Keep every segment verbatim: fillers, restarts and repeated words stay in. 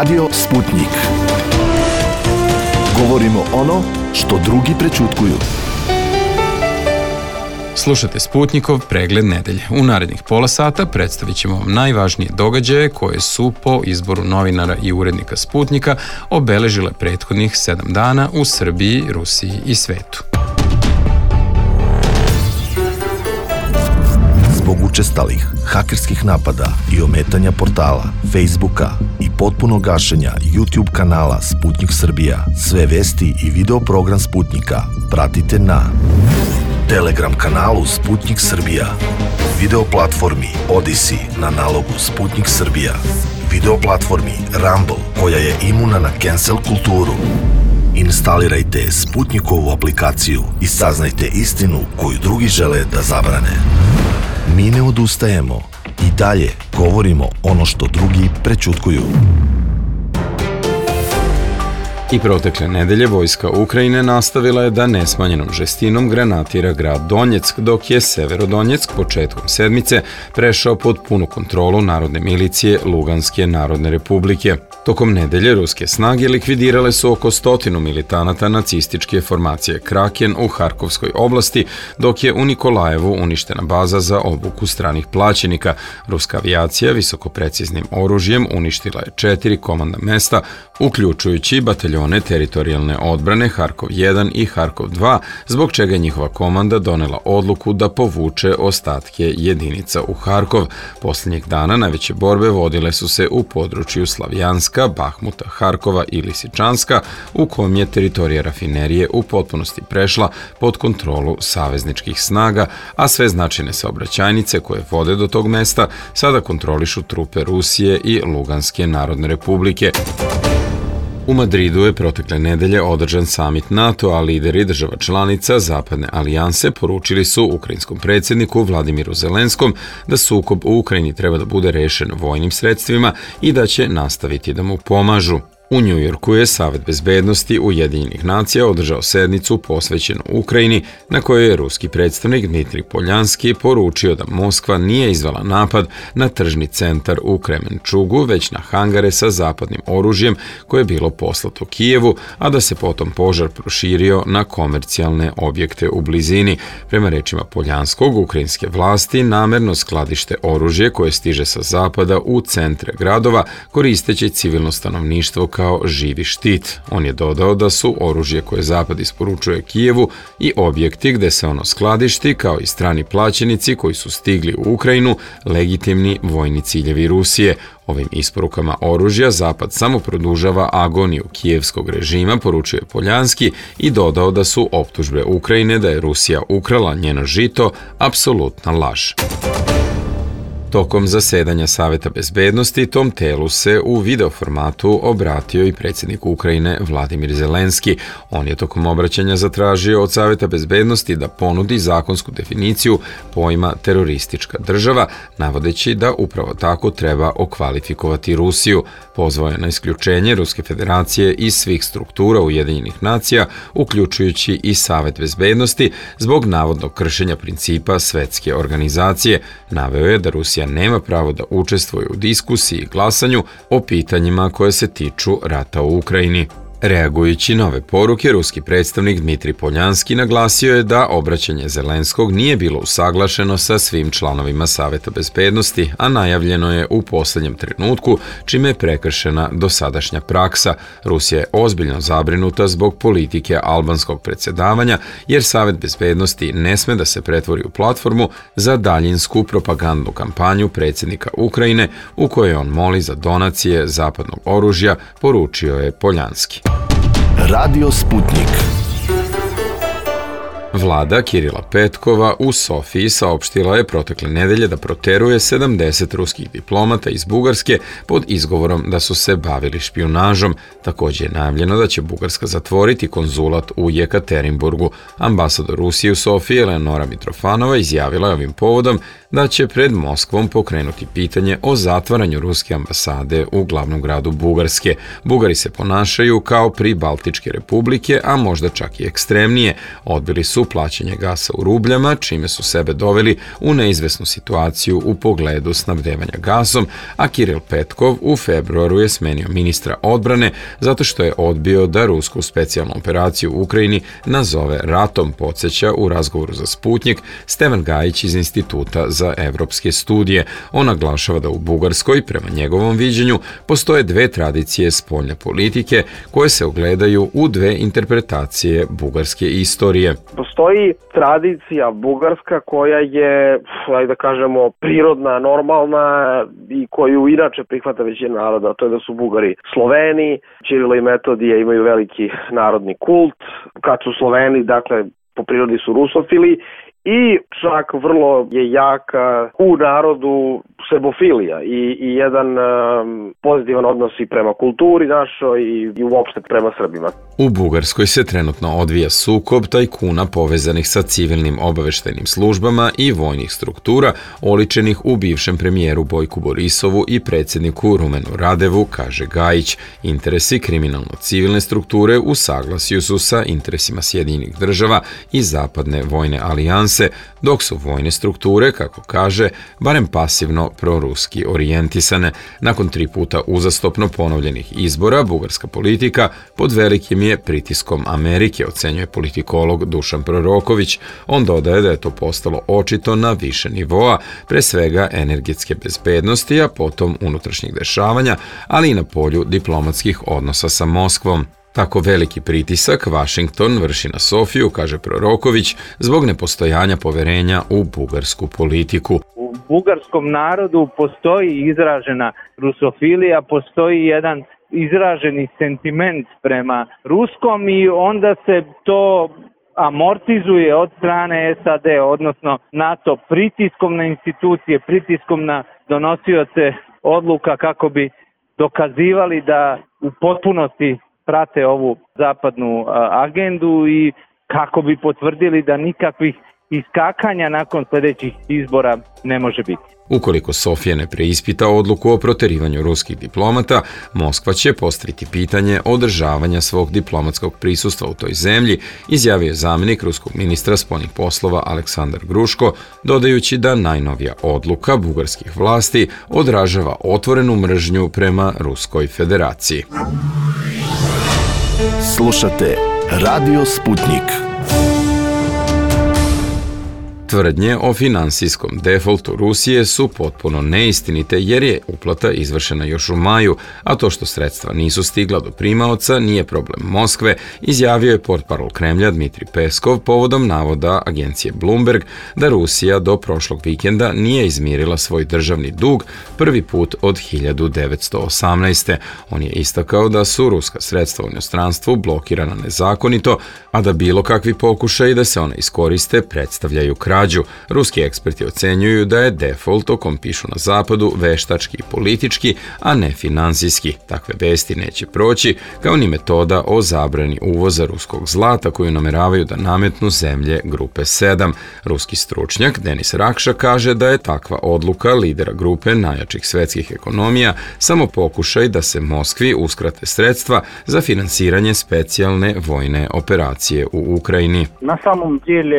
Radio Sputnik. Govorimo ono što drugi prećutkuju. Slušate Sputnikov pregled nedelje. U narednih pola sata predstavit ćemo vam najvažnije događaje koje su po izboru novinara i urednika Sputnika obeležile prethodnih sedam dana u Srbiji, Rusiji i svetu. Zbog učestalih hakerskih napada i ometanja portala, Facebooka i potpuno gašenja YouTube kanala Sputnik Srbija, sve vesti i video program Sputnika pratite na Telegram kanalu Sputnik Srbija, video platformi Odyssey na nalogu Sputnik Srbija, video platformi Rumble koja je imuna na cancel kulturu. Instalirajte Sputnikovu aplikaciju i saznajte istinu koju drugi žele da zabrane. Mi ne odustajemo i dalje govorimo ono što drugi prećutkuju. I protekle nedelje vojska Ukrajine nastavila je da nesmanjenom žestinom granatira grad Donjeck, dok je Severodonjeck početkom sedmice prešao pod punu kontrolu narodne milicije Luganske narodne republike. Tokom nedelje ruske snage likvidirale su oko stotinu militanata nacističke formacije Kraken u Harkovskoj oblasti, dok je u Nikolajevu uništena baza za obuku stranih plaćenika. Ruska avijacija visokopreciznim oružjem uništila je četiri komandna mesta, uključujući bataljone teritorijalne odbrane Harkov jedan i Harkov dva, zbog čega je njihova komanda donela odluku da povuče ostatke jedinica u Harkov. Posljednjeg dana najveće borbe vodile su se u području Slavjanska, Bahmuta, Harkova i Lisičanska, u kom je teritorija rafinerije u potpunosti prešla pod kontrolu savezničkih snaga, a sve značajne saobraćajnice koje vode do tog mesta sada kontrolišu trupe Rusije i Luganske narodne republike. U Madridu je protekle nedelje održan samit NATO, a lideri država članica Zapadne alijanse poručili su ukrajinskom predsjedniku Vladimiru Zelenskom da sukob u Ukrajini treba da bude rešen vojnim sredstvima i da će nastaviti da mu pomažu. U Njujorku je Savet bezbednosti Ujedinjenih nacija održao sednicu posvećenu Ukrajini, na kojoj je ruski predstavnik Dmitrij Poljanski poručio da Moskva nije izvela napad na tržni centar u Kremenčugu, već na hangare sa zapadnim oružjem koje je bilo poslato Kijevu, a da se potom požar proširio na komercijalne objekte u blizini. Prema rečima Poljanskog, ukrajinske vlasti namerno skladište oružje koje stiže sa zapada u centre gradova, koristeći civilno stanovništvo kao kao živi štit. On je dodao da su oružje koje Zapad isporučuje Kijevu i objekti gde se ono skladišti, kao i strani plaćenici koji su stigli u Ukrajinu, legitimni vojni ciljevi Rusije. Ovim isporukama oružja Zapad samo produžava agoniju kijevskog režima, poručuje Poljanski i dodao da su optužbe Ukrajine da je Rusija ukrala njeno žito apsolutna laž. Tokom zasedanja Saveta bezbednosti tom telu se u video formatu obratio i predsjednik Ukrajine Vladimir Zelenski. On je tokom obraćanja zatražio od Saveta bezbednosti da ponudi zakonsku definiciju pojma teroristička država, navodeći da upravo tako treba okvalifikovati Rusiju. Pozvao je na isključenje Ruske federacije iz svih struktura Ujedinjenih nacija, uključujući i Savet bezbednosti, zbog navodnog kršenja principa svetske organizacije. Naveo je da Rusija nema pravo da učestvuje u diskusiji i glasanju o pitanjima koje se tiču rata u Ukrajini. Reagujući na ove poruke, ruski predstavnik Dmitrij Poljanski naglasio je da obraćanje Zelenskog nije bilo usaglašeno sa svim članovima Saveta bezbednosti, a najavljeno je u posljednjem trenutku, čime je prekršena dosadašnja praksa. Rusija je ozbiljno zabrinuta zbog politike albanskog predsjedavanja, jer Savet bezbednosti ne sme da se pretvori u platformu za daljinsku propagandnu kampanju predsjednika Ukrajine, u kojoj on moli za donacije zapadnog oružja, poručio je Poljanski. Radio Sputnik. Vlada Kirila Petkova u Sofiji saopštila je protekle nedelje da proteruje sedamdeset ruskih diplomata iz Bugarske pod izgovorom da su se bavili špijunažom. Također je najavljeno da će Bugarska zatvoriti konzulat u Jekaterinburgu. Ambasador Rusije u Sofiji Eleonora Mitrofanova izjavila je ovim povodom da će pred Moskvom pokrenuti pitanje o zatvaranju ruske ambasade u glavnom gradu Bugarske. Bugari se ponašaju kao pri Baltičke republike, a možda čak i ekstremnije. Odbili su su plaćanje gasa u rubljama, čime su sebe doveli u neizvesnu situaciju u pogledu snabdevanja gasom, a Kiril Petkov u februaru je smenio ministra odbrane zato što je odbio da rusku specijalnu operaciju u Ukrajini nazove ratom, podsjeća u razgovoru za Sputnjik Stevan Gajić iz Instituta za evropske studije. On naglašava da u Bugarskoj, prema njegovom viđenju, postoje dve tradicije spoljne politike koje se ogledaju u dve interpretacije bugarske istorije. Postoji tradicija bugarska koja je, ajde da kažemo, prirodna, normalna i koju inače prihvata većina naroda, to je da su Bugari Sloveni, Ćirilo i Metodije imaju veliki narodni kult, kad su Sloveni, dakle, po prirodi su rusofili i čak vrlo je jaka u narodu sebofilija i, i jedan um, pozitivan odnos i prema kulturi našoj i, i uopšte prema Srbima. U Bugarskoj se trenutno odvija sukob tajkuna povezanih sa civilnim obaveštajnim službama i vojnih struktura oličenih u bivšem premijeru Bojku Borisovu i predsjedniku Rumenu Radevu, kaže Gajić. Interesi kriminalno-civilne strukture u saglasju su sa interesima Sjedinjenih država i zapadne vojne alijanse, dok su vojne strukture, kako kaže, barem pasivno proruski orijentisane. Nakon tri puta uzastopno ponovljenih izbora, bugarska politika pod velikim je pritiskom Amerike, ocenjuje politikolog Dušan Proroković. On dodaje da je to postalo očito na više nivoa, pre svega energetske bezbednosti, a potom unutrašnjih dešavanja, ali i na polju diplomatskih odnosa sa Moskvom. Tako veliki pritisak Vašington vrši na Sofiju, kaže Proroković, zbog nepostojanja poverenja u bugarsku politiku. U bugarskom narodu postoji izražena rusofilija, postoji jedan izraženi sentiment prema ruskom i onda se to amortizuje od strane S A D, odnosno NATO, pritiskom na institucije, pritiskom na donosioce odluka kako bi dokazivali da u potpunosti prate ovu zapadnu agendu i kako bi potvrdili da nikakvih iskakanja nakon sljedećih izbora ne može biti. Ukoliko Sofija ne preispita odluku o proterivanju ruskih diplomata, Moskva će postaviti pitanje održavanja svog diplomatskog prisustva u toj zemlji, izjavio je zamjenik ruskog ministra spoljnih poslova Aleksandar Gruško, dodajući da najnovija odluka bugarskih vlasti odražava otvorenu mržnju prema Ruskoj federaciji. Slušate Radio Sputnik. Tvrdnje o finansijskom defoltu Rusije su potpuno neistinite jer je uplata izvršena još u maju, a to što sredstva nisu stigla do primaoca nije problem Moskve, izjavio je portparol Kremlja Dmitrij Peskov povodom navoda agencije Bloomberg da Rusija do prošlog vikenda nije izmirila svoj državni dug prvi put od hiljadu devetsto osamnaeste. On je istakao da su ruska sredstva u inostranstvu blokirana nezakonito, a da bilo kakvi pokušaji da se one iskoriste predstavljaju krađu. Ruski eksperti ocenjuju da je default, o kom pišu na zapadu, veštački i politički, a ne finansijski. Takve vesti neće proći, kao ni metoda o zabrani uvoza ruskog zlata koju nameravaju da nametnu zemlje grupe sedam. Ruski stručnjak Denis Rakša kaže da je takva odluka lidera grupe najjačih svetskih ekonomija samo pokušaj da se Moskvi uskrate sredstva za finansiranje specijalne vojne operacije u Ukrajini. Na samom dijelu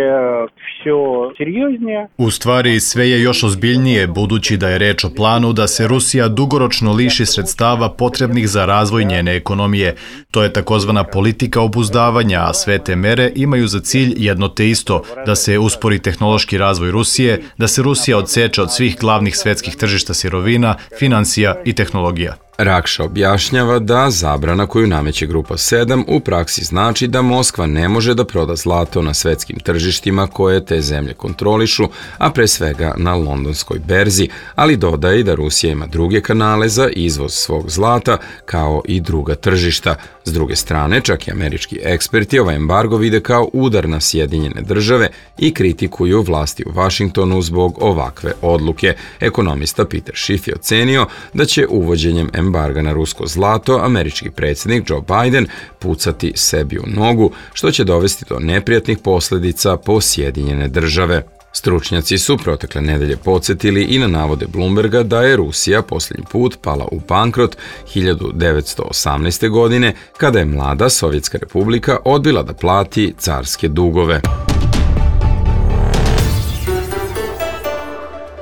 все серьезнее. U stvari sve je još ozbiljnije budući da je reč o planu da se Rusija dugoročno liši sredstava potrebnih za razvoj njene ekonomije. To je takozvana politika obuzdavanja, a sve te mere imaju za cilj jedno te isto, da se uspori tehnološki razvoj Rusije, da se Rusija odseče od svih glavnih svetskih tržišta sirovina, finansija i tehnologija. Rakša objašnjava da zabrana koju nameće grupa sedam u praksi znači da Moskva ne može da proda zlato na svetskim tržištima koje te zemlje kontrolišu, a pre svega na londonskoj berzi, ali dodaje i da Rusija ima druge kanale za izvoz svog zlata kao i druga tržišta. S druge strane, čak i američki eksperti ovaj embargo vide kao udar na Sjedinjene države i kritikuju vlasti u Vašingtonu zbog ovakve odluke. Ekonomista Peter Schiff je ocenio da će uvođenjem embarga na rusko zlato američki predsjednik Joe Biden pucati sebi u nogu, što će dovesti do neprijatnih posljedica po Sjedinjene države. Stručnjaci su protekle nedelje podsjetili i na navode Bloomberga da je Rusija posljednji put pala u bankrot hiljadu devetsto osamnaeste. godine, kada je mlada Sovjetska republika odbila da plati carske dugove.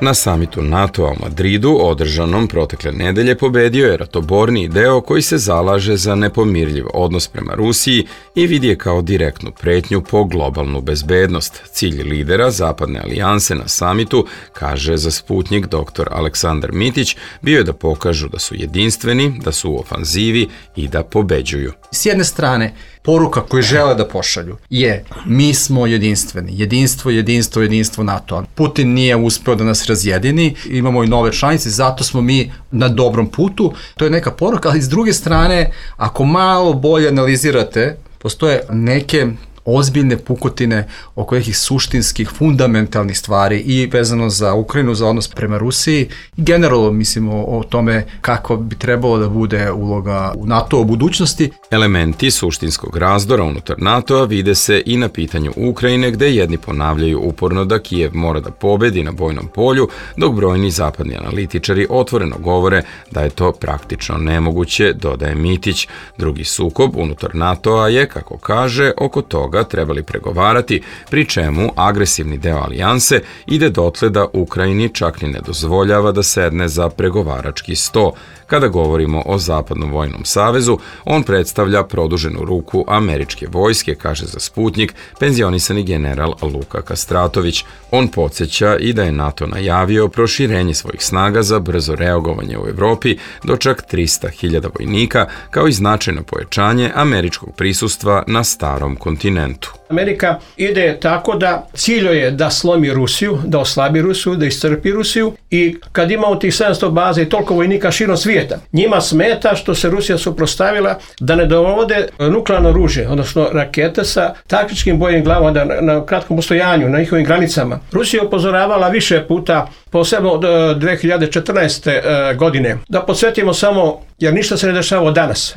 Na samitu NATO-a u Madridu, održanom protekle nedelje, pobedio je ratoborni deo koji se zalaže za nepomirljiv odnos prema Rusiji i vidi je kao direktnu pretnju po globalnu bezbednost. Cilj lidera Zapadne alijanse na samitu, kaže za Sputnjik dr. Aleksandar Mitić, bio je da pokažu da su jedinstveni, da su u ofanzivi i da pobeđuju. S jedne strane, poruka koju žele da pošalju je mi smo jedinstveni, jedinstvo, jedinstvo, jedinstvo NATO-a. Putin nije uspeo da nas razjedini, imamo i nove članice, zato smo mi na dobrom putu. To je neka poruka, ali s druge strane, ako malo bolje analizirate, postoje neke ozbiljne pukotine oko nekih suštinskih, fundamentalnih stvari i vezano za Ukrajinu, za odnos prema Rusiji i generalno mislimo o tome kako bi trebalo da bude uloga u NATO u budućnosti. Elementi suštinskog razdora unutar NATO-a vide se i na pitanju Ukrajine, gde jedni ponavljaju uporno da Kijev mora da pobedi na bojnom polju, dok brojni zapadni analitičari otvoreno govore da je to praktično nemoguće, dodaje Mitić. Drugi sukob unutar NATO-a je, kako kaže, oko toga trebali pregovarati, pri čemu agresivni deo alijanse ide dotle da Ukrajini čak ni ne dozvoljava da sedne za pregovarački sto. Kada govorimo o Zapadnom vojnom savezu, on predstavlja produženu ruku američke vojske, kaže za Sputnjik penzionisani general Luka Kastratović. On podsjeća i da je NATO najavio proširenje svojih snaga za brzo reagovanje u Evropi do čak trista hiljada vojnika, kao i značajno pojačanje američkog prisustva na starom kontinentu. Amerika ide tako da ciljuje da slomi Rusiju, da oslabi Rusiju, da iscrpi Rusiju i kad imamo tih sedamsto baza i toliko vojnika širom svijeta, njima smeta što se Rusija suprotstavila da ne dovode nuklearno oružje, odnosno rakete sa taktičkim bojnim glavama da na, na kratkom postojanju, na njihovim granicama. Rusija je upozoravala više puta, posebno od dve hiljade četrnaeste. godine. Da podsjetimo samo, jer ništa se ne dešava od danas.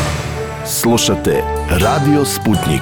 Slušate Radio Sputnjik.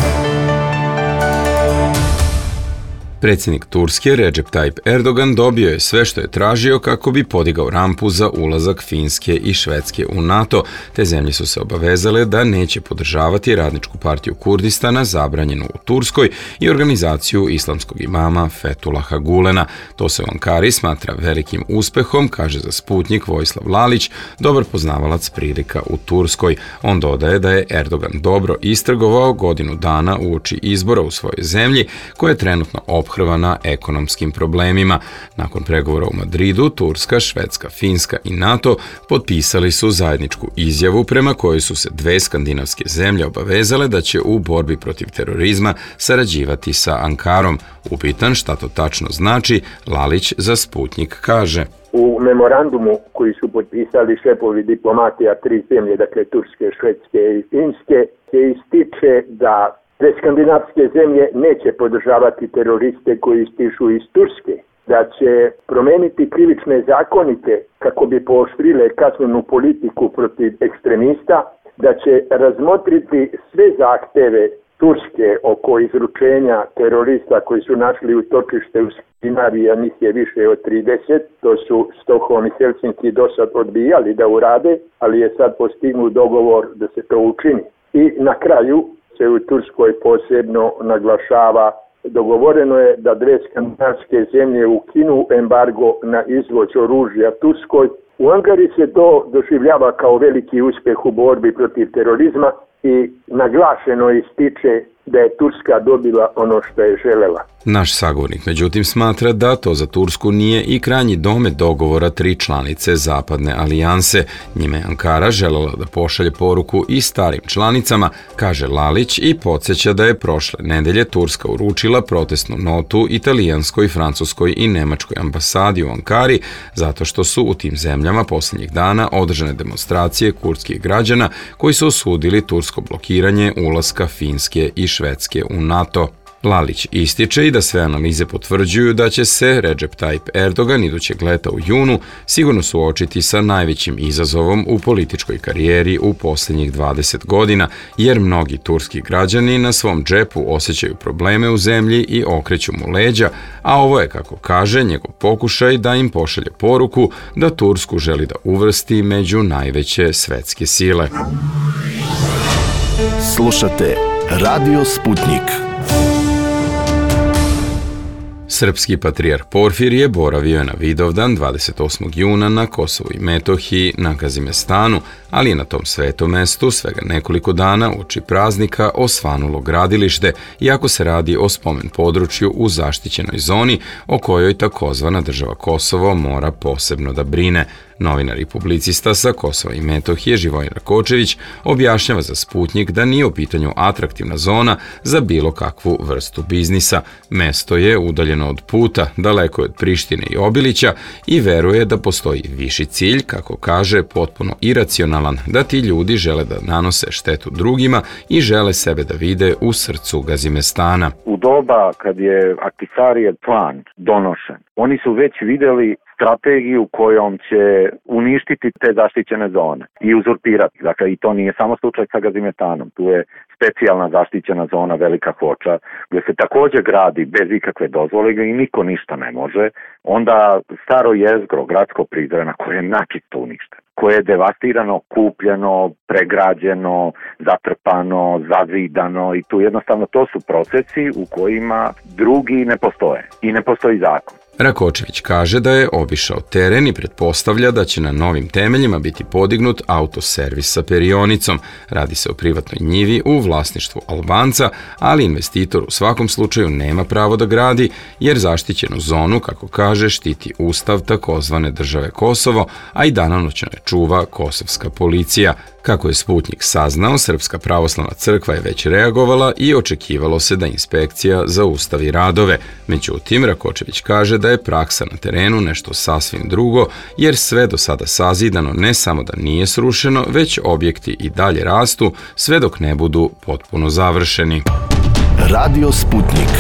Predsjednik Turske Recep Tayyip Erdogan dobio je sve što je tražio kako bi podigao rampu za ulazak Finske i Švedske u NATO. Te zemlje su se obavezale da neće podržavati Radničku partiju Kurdistana, zabranjenu u Turskoj, i organizaciju islamskog imama Fetulaha Gulena. To se u Ankari smatra velikim uspehom, kaže za Sputnjik Vojislav Lalić, dobar poznavalac prilika u Turskoj. On dodaje da je Erdogan dobro istrgovao godinu dana uoči izbora u svojoj zemlji, koja je trenutno ophrvana ekonomskim problemima. Nakon pregovora u Madridu, Turska, Švedska, Finska i NATO potpisali su zajedničku izjavu prema kojoj su se dve skandinavske zemlje obavezale da će u borbi protiv terorizma sarađivati sa Ankarom. Upitan šta to tačno znači, Lalić za Sputnjik kaže: U memorandumu koji su potpisali šefovi diplomatija tri zemlje, dakle Turske, Švedske i Finske, se ističe da te skandinavske zemlje neće podržavati teroriste koji stižu iz Turske, da će promeniti krivične zakonite kako bi pooštrile kaznenu politiku protiv ekstremista, da će razmotriti sve zahteve Turske oko izručenja terorista koji su našli utočište u Skandinaviji, a njih je više od trideset, to su Stockholm i Helsinki do sad odbijali da urade, ali je sad postignut dogovor da se to učini. I na kraju se u Turskoj posebno naglašava, dogovoreno je da dve skandinavske zemlje ukinu embargo na izvoz oružja Turskoj. U Ankari se to doživljava kao veliki uspjeh u borbi protiv terorizma i naglašeno ističe da je Turska dobila ono što je želela. Naš sagovornik međutim smatra da to za Tursku nije i krajnji domet dogovora tri članice Zapadne alijanse. Njime je Ankara želela da pošalje poruku i starim članicama, kaže Lalić, i podsjeća da je prošle nedelje Turska uručila protestnu notu italijanskoj, francuskoj i nemačkoj ambasadi u Ankari zato što su u tim zemljama posljednjih dana održane demonstracije kurdskih građana koji su osudili tursko blokiranje ulaska Finske i Švedske u NATO. Lalić ističe i da sve analize potvrđuju da će se Recep Tayyip Erdogan idućeg leta u junu sigurno suočiti sa najvećim izazovom u političkoj karijeri u posljednjih dvadeset godina, jer mnogi turski građani na svom džepu osjećaju probleme u zemlji i okreću mu leđa, a ovo je, kako kaže, njegov pokušaj da im pošalje poruku da Tursku želi da uvrsti među najveće svetske sile. Slušate Radio Sputnjik. Srpski patrijarh Porfirije boravio je na Vidovdan dvadeset osmog juna na Kosovu i Metohiji na Gazimestanu, ali je na tom svetom mestu svega nekoliko dana uoči praznika osvanulo gradilište, iako se radi o spomen području u zaštićenoj zoni o kojoj takozvana država Kosovo mora posebno da brine. Novinar i publicista sa Kosova i Metohije Živojin Rakočević objašnjava za Sputnjik da nije u pitanju atraktivna zona za bilo kakvu vrstu biznisa. Mesto je udaljeno od puta, daleko je od Prištine i Obilića i veruje da postoji viši cilj, kako kaže, potpuno iracionalan, da ti ljudi žele da nanose štetu drugima i žele sebe da vide u srcu Gazimestana. U doba kad je Ahtisarijev plan donošen, oni su već vidjeli strategiju kojom će uništiti te zaštićene zone i uzurpirati. Dakle, i to nije samo slučaj sa Gazimestanom. Tu je specijalna zaštićena zona Velika Hoča, gdje se također gradi bez ikakve dozvole i niko ništa ne može. Onda staro jezgro, gradsko prizrena, koje je načisto uništeno, koje je devastirano, kupljeno, pregrađeno, zatrpano, zazidano i tu jednostavno to su procesi u kojima drugi ne postoje i ne postoji zakon. Rakočević kaže da je obišao teren i pretpostavlja da će na novim temeljima biti podignut autoservis sa perionicom. Radi se o privatnoj njivi u vlasništvu Albanca, ali investitor u svakom slučaju nema pravo da gradi, jer zaštićenu zonu, kako kaže, štiti ustav takozvane države Kosovo, a i danonoćno je čuva kosovska policija. Kako je Sputnjik saznao, Srpska pravoslavna crkva je već reagovala i očekivalo se da inspekcija zaustavi radove. Međutim, Rakočević kaže da je praksa na terenu nešto sasvim drugo, jer sve do sada sazidano ne samo da nije srušeno, već objekti i dalje rastu, sve dok ne budu potpuno završeni. Radio Sputnjik.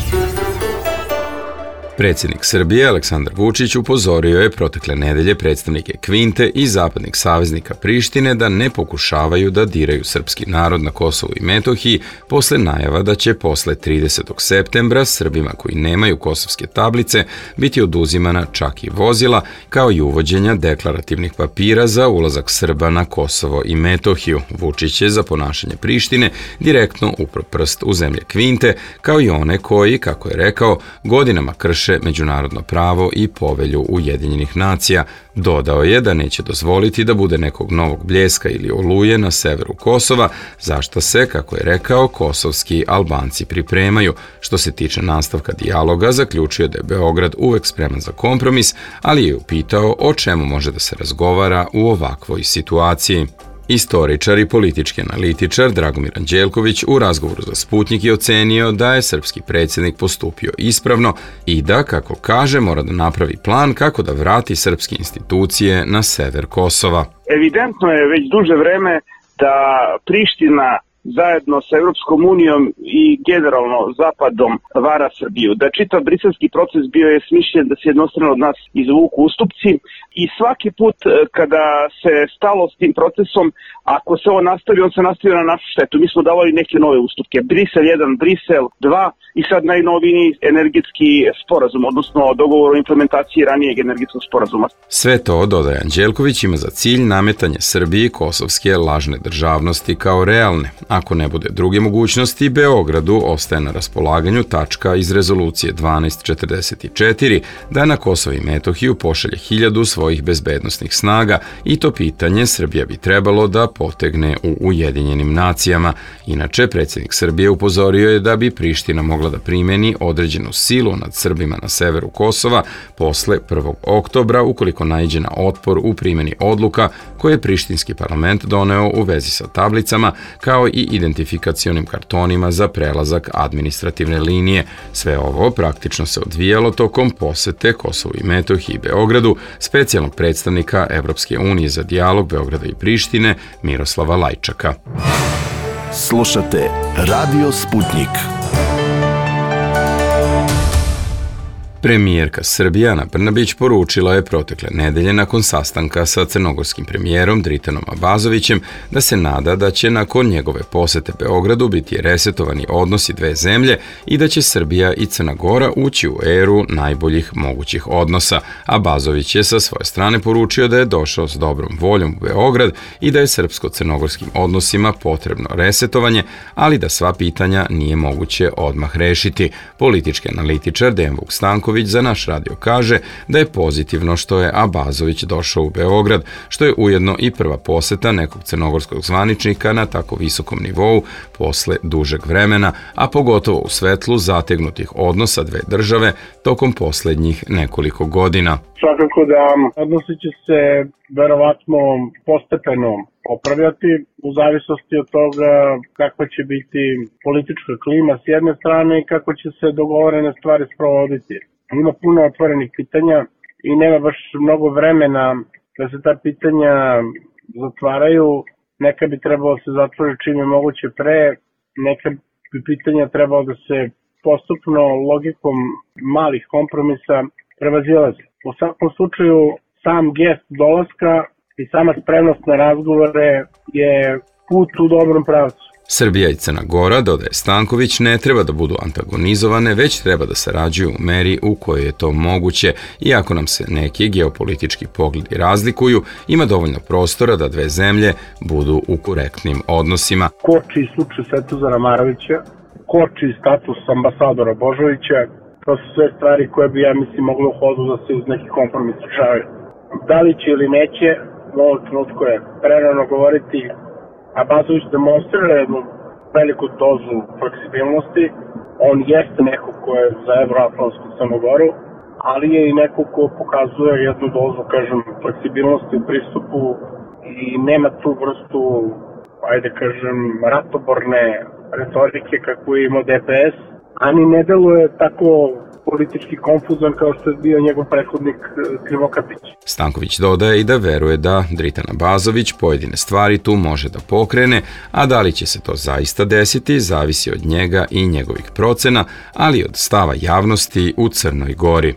Predsjednik Srbije Aleksandar Vučić upozorio je protekle nedelje predstavnike Kvinte i zapadnih saveznika Prištine da ne pokušavaju da diraju srpski narod na Kosovu i Metohiji posle najava da će posle tridesetog septembra Srbima koji nemaju kosovske tablice biti oduzimana čak i vozila, kao i uvođenja deklarativnih papira za ulazak Srba na Kosovo i Metohiju. Vučić je za ponašanje Prištine direktno upro prst u zemlje Kvinte, kao i one koji, kako je rekao, godinama krše međunarodno pravo i povelju Ujedinjenih nacija. Dodao je da neće dozvoliti da bude nekog novog Bljeska ili Oluje na severu Kosova, za što se, kako je rekao, kosovski Albanci pripremaju. Što se tiče nastavka dijaloga, zaključio da je Beograd uvek spreman za kompromis, ali je upitao o čemu može da se razgovara u ovakvoj situaciji. Istoričar i politički analitičar Dragomir Anđelković u razgovoru za Sputnjik je ocenio da je srpski predsjednik postupio ispravno i da, kako kaže, mora da napravi plan kako da vrati srpske institucije na sever Kosova. Evidentno je već duže vreme da Priština zajedno sa Evropskom unijom i generalno Zapadom vara Srbiju. Da čitav briselski proces bio je smišljen da se jednostrano od nas izvuku ustupci i svaki put kada se stalo s tim procesom, ako se ovo nastavi, on se nastavi na našu štetu. Mi smo davali neke nove ustupke. Brisel jedan, Brisel dva i sad najnoviji energetski sporazum, odnosno dogovor o implementaciji ranijeg energetskog sporazuma. Sve to, dodaje Anđelković, ima za cilj nametanje Srbiji kosovske lažne državnosti kao realne. Ako ne bude druge mogućnosti, Beogradu ostaje na raspolaganju tačka iz rezolucije dvanaest četrdeset četiri da na Kosovo i Metohiju pošalje hiljadu svojih bezbednosnih snaga i to pitanje Srbija bi trebalo da potegne u Ujedinjenim nacijama. Inače, predsjednik Srbije upozorio je da bi Priština mogla da primeni određenu silu nad Srbima na severu Kosova posle prvog oktobra ukoliko naiđe na otpor u primjeni odluka koje je prištinski parlament doneo u vezi sa tablicama kao i identifikacionim kartonima za prelazak administrativne linije. Sve ovo praktično se odvijalo tokom posete Kosovu i Metohiji i Beogradu specijalnog predstavnika Evropske unije za dijalog Beograda i Prištine Miroslava Lajčaka. Slušate Radio Sputnjik. Premijerka Srbije Ana Brnabić poručila je protekle nedelje nakon sastanka sa crnogorskim premijerom Dritanom Abazovićem da se nada da će nakon njegove posete Beogradu biti resetovani odnosi dve zemlje i da će Srbija i Crna Gora ući u eru najboljih mogućih odnosa. Abazović je sa svoje strane poručio da je došao s dobrom voljom u Beograd i da je srpsko-crnogorskim odnosima potrebno resetovanje, ali da sva pitanja nije moguće odmah rešiti. Politički analitičar Dejan Vukstanković za naš radio kaže da je pozitivno što je Abazović došao u Beograd, što je ujedno i prva poseta nekog crnogorskog zvaničnika na tako visokom nivou posle dužeg vremena, a pogotovo u svetlu zategnutih odnosa dve države tokom poslednjih nekoliko godina. Svakako da odnosi će se verovatno postepeno popravljati u zavisnosti od toga kakva će biti politička klima s jedne strane i kako će se dogovorene stvari sprovoditi. Ima puno otvorenih pitanja i nema baš mnogo vremena da se ta pitanja zatvaraju. Neka bi trebalo se zatvori čim je moguće pre, neka bi pitanja trebalo da se postupno logikom malih kompromisa prevazilaze. U svakom slučaju sam gest dolaska i sama spremnost na razgovore je put u dobrom pravcu. Srbija i Crna Gora, dodaje Stanković, ne treba da budu antagonizovane, već treba da sarađuju u meri u kojoj je to moguće. Iako nam se neki geopolitički pogledi razlikuju, ima dovoljno prostora da dve zemlje budu u korektnim odnosima. Koči slučaj Svetozara Marovića, koči status ambasadora Božovića, to su sve stvari koje bi, ja mislim, moglo u hodu da se uz neki kompromis rešavaju. Da li će ili neće, u ovom trenutku je prerano govoriti. Abazović demonstrira jednu veliku dozu fleksibilnosti. On jeste neko ko je za Evroatlantsku Crnogoru, ali je i neko ko pokazuje jednu dozu, kažem, fleksibilnosti u pristupu i nema tu vrstu, ajde kažem, ratoborne retorike kako je imao D P S, ani ne deluje tako politički konfuzan kao što je bio njegov prethodnik Krivokapić. Stanković dodaje i da veruje da Dritan Abazović pojedine stvari tu može da pokrene, a da li će se to zaista desiti zavisi od njega i njegovih procena, ali i od stava javnosti u Crnoj Gori.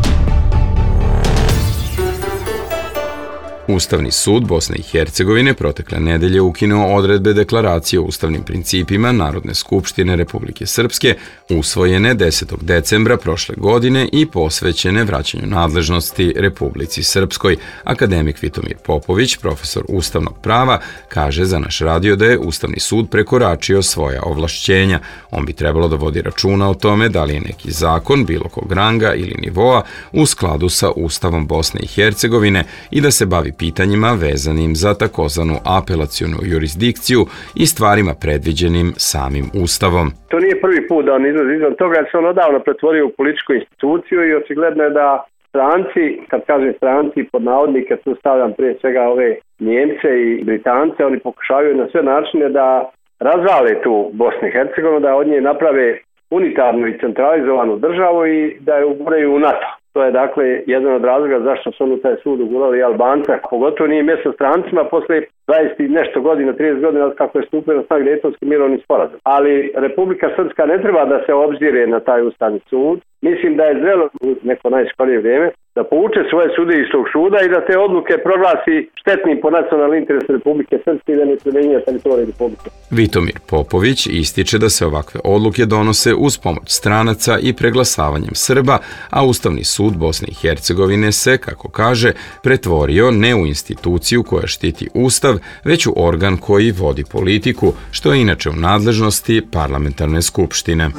Ustavni sud Bosne i Hercegovine protekle nedelje ukinuo odredbe deklaracije o ustavnim principima Narodne skupštine Republike Srpske, usvojene desetog decembra prošle godine i posvećene vraćanju nadležnosti Republici Srpskoj. Akademik Vitomir Popović, profesor ustavnog prava, kaže za naš radio da je Ustavni sud prekoračio svoja ovlašćenja. On bi trebalo da vodi računa o tome da li je neki zakon bilo kog ranga ili nivoa u skladu sa Ustavom Bosne i Hercegovine i da se bavi pitanjima vezanim za takozvanu apelacionu jurisdikciju i stvarima predviđenim samim Ustavom. To nije prvi put da on izlazi izvan toga, jer se on odavno pretvorio u političku instituciju i očigledno je da stranci, kad kažem stranci pod navodnike, tu stavljam prije svega ove Njemce i Britance, oni pokušavaju na sve načine da razvale tu Bosnu i Hercegovinu, da od nje naprave unitarnu i centralizovanu državu i da je uguraju u NATO. To je dakle jedan od razloga zašto su oni u taj sud ugurali Albanca. Pogotovo nije mjesto strancima posle dvadeset i nešto godina, trideset godina kako je stupio na snag Dejtonski mirovni sporazum. Ali Republika Srpska ne treba da se obzire na taj ustavni sud. Mislim da je zrelo u neko najskorije vrijeme da povuče svoje sude iz tog suda i da te odluke proglasi štetnim po nacionalni interes Republike Srpske i da ne primjenjuje teritorije Republike. Vitomir Popović ističe da se ovakve odluke donose uz pomoć stranaca i preglasavanjem Srba, a Ustavni sud Bosne i Hercegovine se, kako kaže, pretvorio ne u instituciju koja štiti Ustav, već u organ koji vodi politiku, što je inače u nadležnosti parlamentarne skupštine.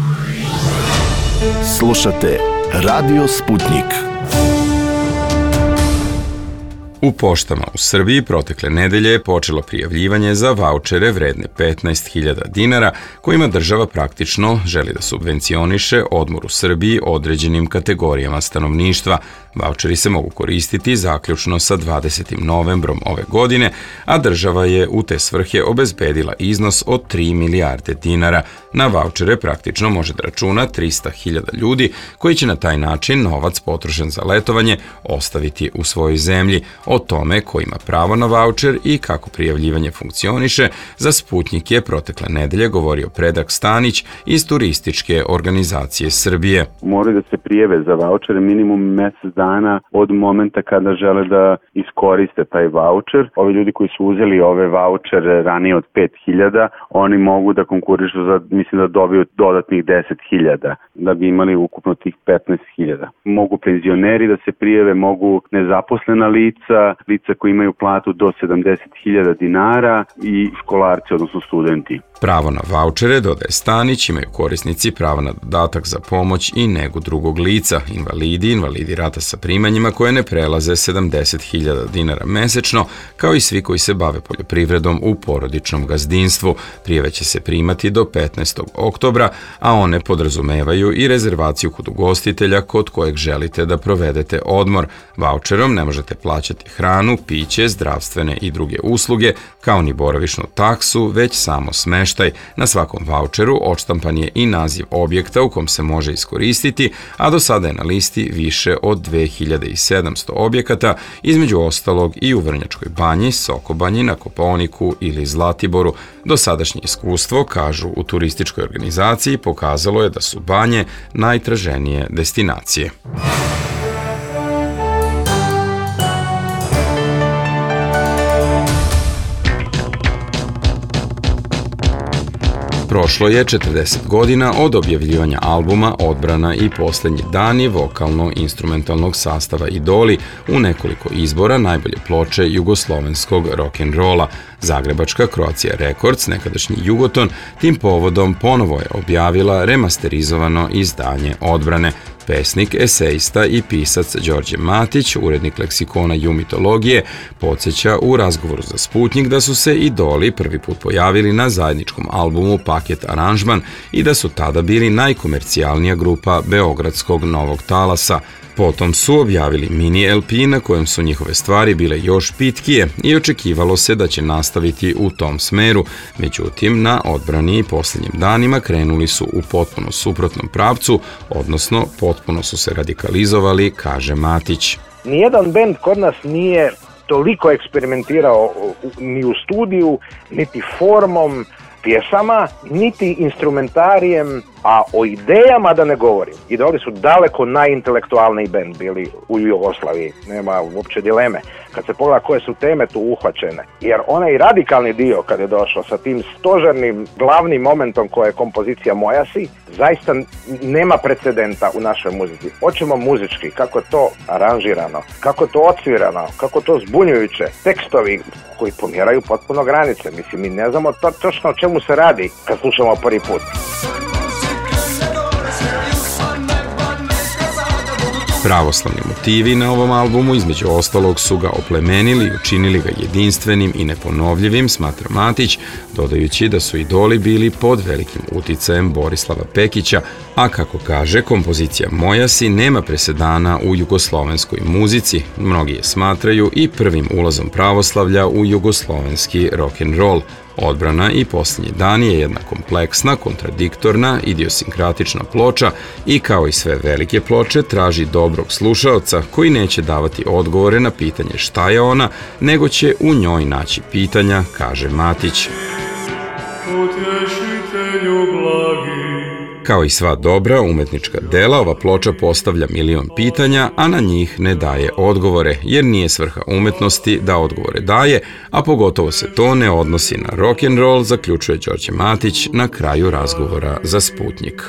Slušate Radio Sputnik. U poštama u Srbiji protekle nedelje je počelo prijavljivanje za vaučere vredne petnaest hiljada dinara, kojima država praktično želi da subvencioniše odmor u Srbiji određenim kategorijama stanovništva. Vaučeri se mogu koristiti zaključno sa dvadesetim novembrom ove godine, a država je u te svrhe obezbedila iznos od tri milijarde dinara. Na vaučere praktično može da računa trista hiljada ljudi koji će na taj način novac potrošen za letovanje ostaviti u svojoj zemlji. O tome ko ima pravo na vaučer i kako prijavljivanje funkcioniše, za Sputnjik je protekle nedelje govorio Predrag Stanić iz Turističke organizacije Srbije. Moraju da se prijave za vaučere minimum mesec dana od momenta kada žele da iskoriste taj vaučer. Ovi ljudi koji su uzeli ove vaučere ranije od pet hiljada, oni mogu da konkurišu za, mislim da dobiju dodatnih deset hiljada, da bi imali ukupno tih petnaest hiljada. Mogu penzioneri da se prijave, mogu nezaposlena lica, lica koji imaju platu do sedamdeset hiljada dinara i školarci, odnosno studenti. Pravo na vaučere, dodaje Stanić, imaju korisnici prava na dodatak za pomoć i negu drugog lica, invalidi, invalidi rata sa primanjima koje ne prelaze sedamdeset hiljada dinara mesečno, kao i svi koji se bave poljoprivredom u porodičnom gazdinstvu. Prijave će se primati do petnaestog oktobra, a one podrazumevaju i rezervaciju kod ugostitelja kod kojeg želite da provedete odmor. Vaučerom ne možete plaćati hranu, piće, zdravstvene i druge usluge, kao ni boravišnu taksu, već samo smeštaj. Na svakom vaučeru odštampan je i naziv objekta u kom se može iskoristiti, a do sada je na listi više od dve hiljade sedamsto objekata, između ostalog i u Vrnjačkoj banji, Sokobanji, na Kopaoniku ili Zlatiboru. Dosadašnje iskustvo, kažu u turističkoj organizaciji, pokazalo je da su banje najtraženije destinacije. Prošlo je četrdeset godina od objavljivanja albuma Odbrana i posljednji dani vokalno-instrumentalnog sastava Idoli u nekoliko izbora najbolje ploče jugoslovenskog rock'n'rolla. Zagrebačka Croatia Records, nekadašnji Jugoton, tim povodom ponovo je objavila remasterizovano izdanje Odbrane. Pesnik, esejista i pisac Đorđe Matić, urednik leksikona Jumitologije, podsjeća u razgovoru za Sputnjik da su se Idoli prvi put pojavili na zajedničkom albumu Paket aranžman i da su tada bili najkomercijalnija grupa beogradskog Novog talasa. Potom su objavili mini el pe na kojem su njihove stvari bile još pitkije i očekivalo se da će nastaviti u tom smeru. Međutim, na Odbrani i posljednjim danima krenuli su u potpuno suprotnom pravcu, odnosno potpuno su se radikalizovali, kaže Matić. Nijedan bend kod nas nije toliko eksperimentirao ni u studiju, niti formom pjesama, niti instrumentarijem, a o idejama da ne govorim. Idoli su daleko najintelektualniji bend bili u Jugoslaviji, nema uopće dileme. Kad se pogleda koje su teme tu uhvaćene, jer onaj radikalni dio kad je došao sa tim stožernim glavnim momentom koje je kompozicija Mojasi, zaista nema precedenta u našoj muzici. Hoćemo muzički, kako je to aranžirano, kako je to odsvirano, kako je to zbunjujuće, tekstovi koji pomjeraju potpuno granice. Mislim, mi ne znamo to, točno o čemu se radi kad slušamo prvi put. Pravoslavni motivi na ovom albumu između ostalog su ga oplemenili i učinili ga jedinstvenim i neponovljivim, smatra Matić, dodajući da su Idoli bili pod velikim uticajem Borislava Pekića, a kako kaže, kompozicija Mojasi nema presedana u jugoslovenskoj muzici, mnogi je smatraju i prvim ulazom pravoslavlja u jugoslovenski rock'n'roll. Odbrana i posljednji dan je jedna kompleksna, kontradiktorna, idiosinkratična ploča i kao i sve velike ploče traži dobrog slušaoca koji neće davati odgovore na pitanje šta je ona, nego će u njoj naći pitanja, kaže Matić. Kao i sva dobra umetnička dela, ova ploča postavlja milion pitanja, a na njih ne daje odgovore, jer nije svrha umetnosti da odgovore daje, a pogotovo se to ne odnosi na rock'n'roll, zaključuje Đorđe Matić na kraju razgovora za Sputnjik.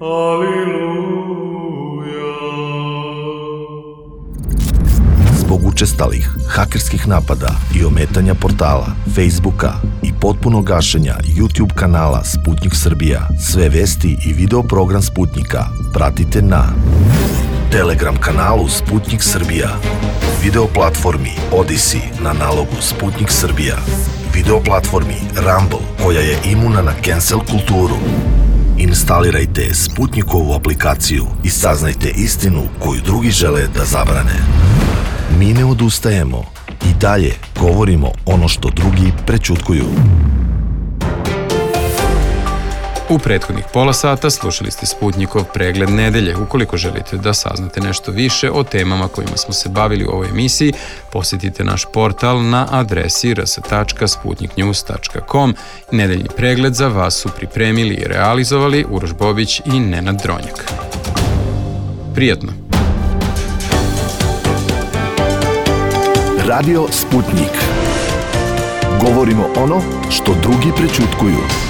Zbog učestalih hakerskih napada i ometanja portala, Facebooka i potpunog gašenja YouTube kanala Sputnjik Srbija, sve vesti i video program Sputnjika pratite na Telegram kanalu Sputnjik Srbija, video platformi Odyssey na nalogu Sputnjik Srbija, video platformi Rumble koja je imuna na cancel kulturu. Instalirajte Sputnjikovu aplikaciju i saznajte istinu koju drugi žele da zabrane. Mi ne odustajemo i dalje govorimo ono što drugi prećutkuju. U prethodnih pola sata slušali ste Sputnikov pregled nedelje. Ukoliko želite da saznate nešto više o temama kojima smo se bavili u ovoj emisiji, posjetite naš portal na adresi r s tačka sputnik news tačka com. Nedeljni pregled za vas su pripremili i realizovali Uroš Bobić i Nenad Dronjak. Prijatno! Radio Sputnik. Govorimo ono što drugi prećutkuju.